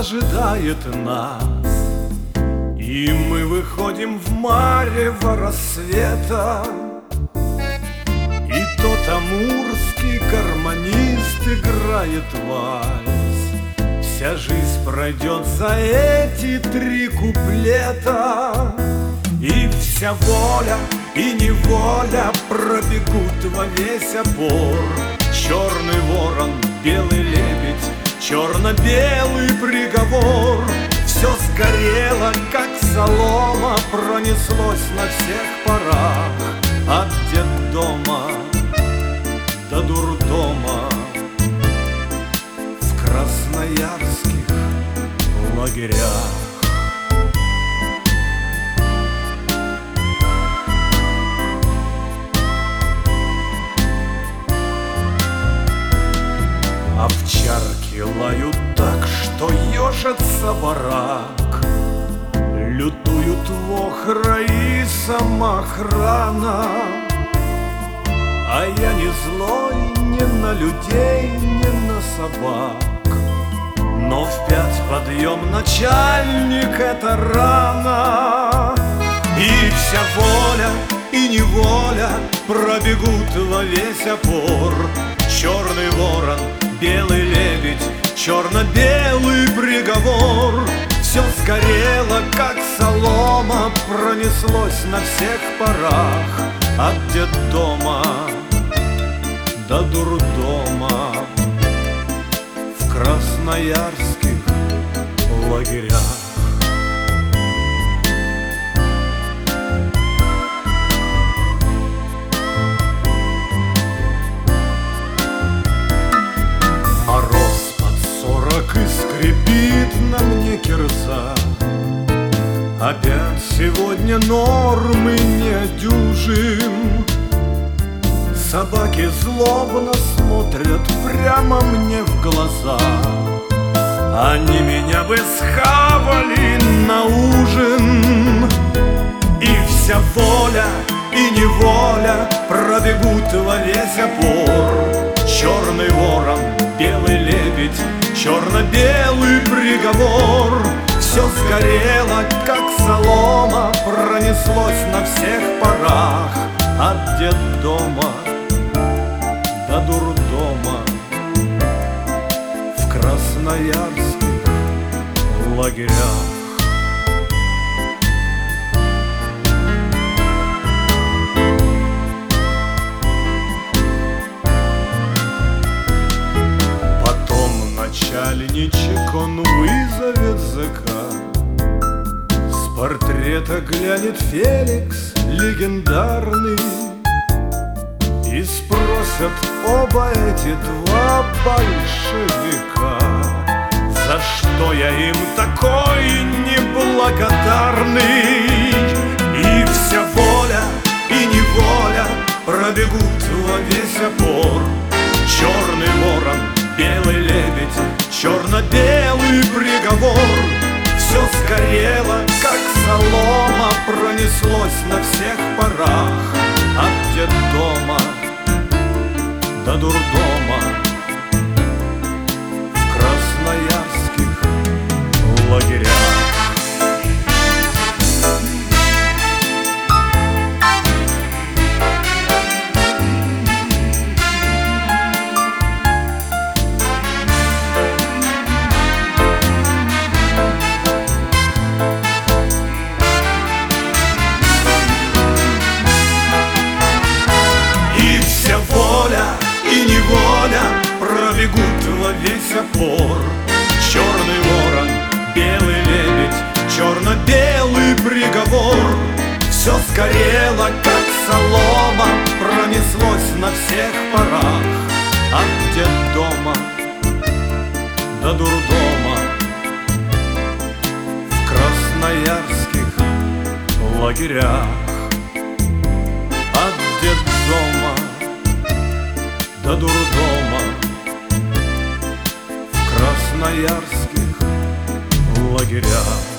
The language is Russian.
ожидает нас, и мы выходим в марево рассвета. И тот амурский гармонист играет вальс. Вся жизнь пройдет за эти 3 куплета, и вся воля и неволя пробегут во весь опор. Черный ворон, белый лебедь, черно-белый приговор. Все сгорело, как солома, пронеслось на всех парах. От детдома до дурдома, в красноярских лагерях. Овчарки лают так, что ежится барак. Лютуют вохра и самоохрана. А я не злой ни на людей, ни на собак. Но в 5 подъем, начальник, это рано. И вся воля и неволя пробегут во весь опор. Черный ворон, белый лебедь, черно-белый приговор. Все сгорело, как солома, пронеслось на всех парах. От детдома до дурдома, в красноярских лагерях. И скрипит на мне кирза. Опять сегодня нормы не дюжим. Собаки злобно смотрят прямо мне в глаза. Они меня бы схавали на ужин. И вся воля и неволя пробегут во весь опор. Черный ворон, белый лебедь, черно-белый приговор. Все сгорело, как солома, пронеслось на всех парах. От детдома до дурдома, в красноярских лагерях. Начальничек, он вызовет ЗК. С портрета глянет Феликс легендарный, и спросят оба эти 2 большевика: за что я им такой неблагодарный? И вся воля и неволя пробегут во весь опор. Черный ворон, белый лебедь, черно-белый приговор. Все сгорело, как солома, пронеслось на всех парах. От детдома до дурдома, в красноярских лагерях. Пробегут во весь опор. Черный ворон, белый лебедь, черно-белый приговор. Все сгорело, как солома, пронеслось на всех парах. От детдома до дурдома, в красноярских лагерях. От детдома до дурдома, в красноярских лагерях.